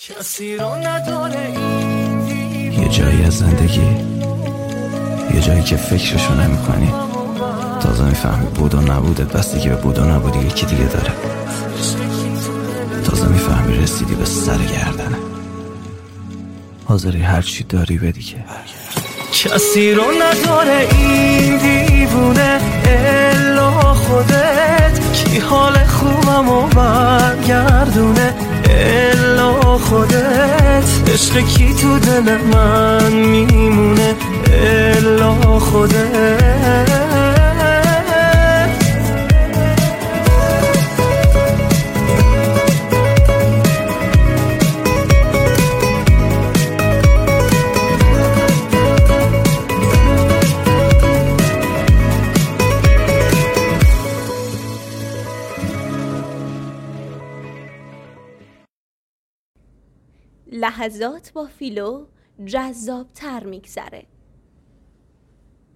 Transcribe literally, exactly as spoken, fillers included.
کسی رو نداره این یه جایی از زندگی، یه جایی که فکرشو نمی کنی، تازه میفهمی بود و نبودت بسته که به بود و نبودی یکی دیگه داره. تازه میفهمی رسیدی به سر گردنه، حاضری هرچی داری بدی که کسی رو نداره این دیوونه الا خودت، کی حال خوبم و برگردونه الا خودت، عشق کی تو دل من میمونه الا خودت. لحظات با فیلو جذاب تر میگذره.